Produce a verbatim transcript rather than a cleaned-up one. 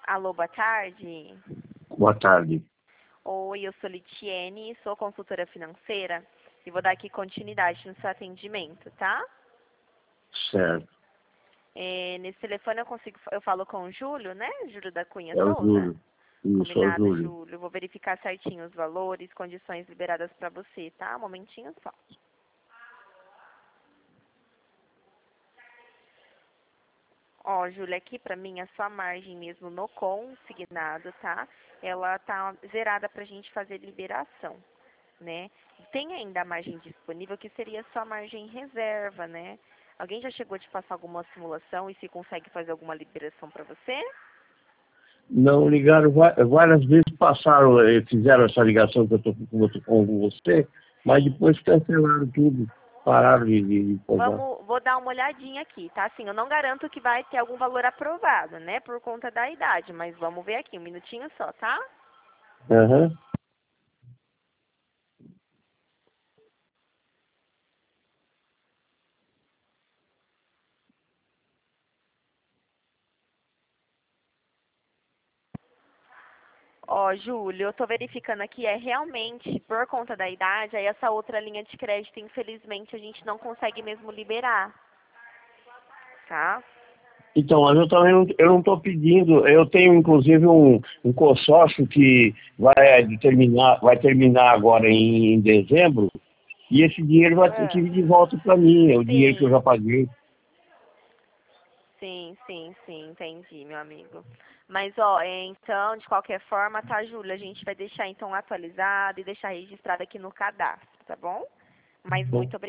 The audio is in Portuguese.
Alô, boa tarde. Boa tarde. Oi, eu sou Litiene, sou consultora financeira e vou dar aqui continuidade no seu atendimento, tá? Certo. É, nesse telefone eu consigo, eu falo com o Júlio, né? Júlio da Cunha É o Souza. Júlio. Isso, é o Combinado, Júlio. Júlio. Vou verificar certinho os valores, condições liberadas para você, tá? Um momentinho só. Ó, Júlia, aqui pra mim a sua margem mesmo no consignado, tá? Ela tá zerada pra gente fazer liberação, né? Tem ainda a margem disponível que seria só a margem reserva, né? Alguém já chegou a te passar alguma simulação e se consegue fazer alguma liberação pra você? Não, ligaram va- várias vezes, passaram, eh, fizeram essa ligação que eu estou com com você, mas Sim. depois cancelaram tudo, pararam de, de, de cobrar. Vamos, vou dar uma olhadinha aqui, tá? Assim, eu não garanto que vai ter algum valor aprovado, né? Por conta da idade, mas vamos ver aqui, um minutinho só, tá? Aham. Ó, Júlio, eu tô verificando aqui, é realmente por conta da idade, aí essa outra linha de crédito, infelizmente, a gente não consegue mesmo liberar, tá? Então, mas eu também não, eu não estou pedindo, eu tenho inclusive um, um consórcio que vai terminar, vai terminar agora em, em dezembro, e esse dinheiro vai ter que Ah, vir de volta para mim, é o dinheiro que eu já sim, paguei. sim, sim, sim, entendi, meu amigo. Mas, ó, é, então, de qualquer forma, tá, Júlio, a gente vai deixar, então, atualizado e deixar registrado aqui no cadastro, tá bom? Mas muito obrigada.